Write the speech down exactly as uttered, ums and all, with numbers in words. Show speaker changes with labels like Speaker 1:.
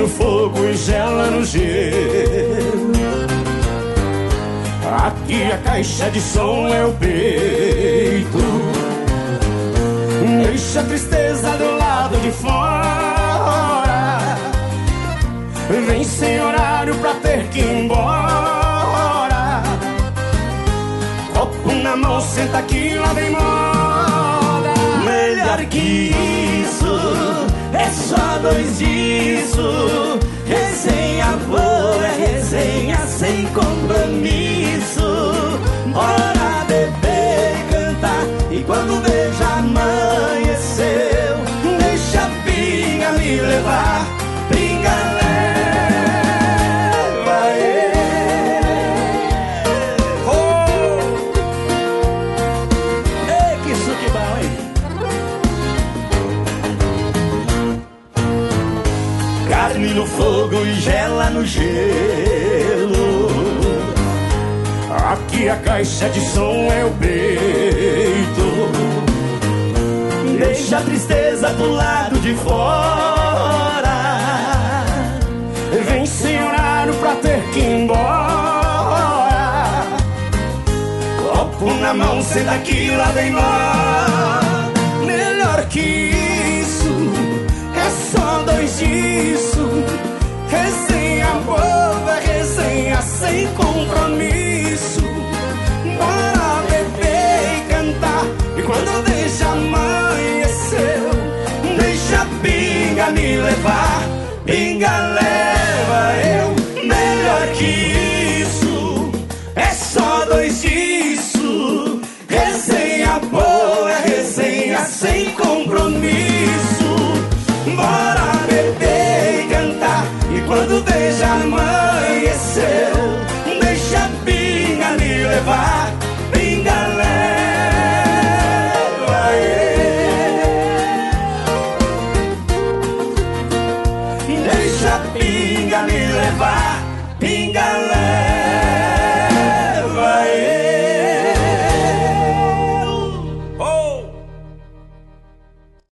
Speaker 1: no fogo e gela no gelo. Aqui a caixa de som é o peito. Deixa a tristeza do lado de fora. Vem sem horário pra ter que ir embora. Copo na mão, senta aqui, lá vem moda.
Speaker 2: Melhor que isso, é só dois disso. Resenha boa, é resenha sem compromisso. Bora beber e cantar, e quando veja amanheceu, deixa a pinga me levar. Pinga leva eu. Oh! Ei, que suco bom, hein? Carne no fogo e gela no gelo.
Speaker 1: Aqui a caixa de som é o peito.
Speaker 2: Deixa a tristeza do lado de fora.
Speaker 1: Vem sem horário pra ter que ir embora. Copo na mão, senta aqui, lá vem moda.
Speaker 2: Melhor que isso, é só dois disso. Resenha boa, resenha sem compromisso. Bora beber e cantar, e quando deixa amanheceu, deixa a pinga me levar. Pinga leva eu. Melhor que isso, é só dois disso. Resenha boa, resenha sem compromisso. Bora beber e cantar, e quando veja amanheceu, deixa a pinga me levar. Pinga leva eu. Deixa a pinga me levar. Pinga leva.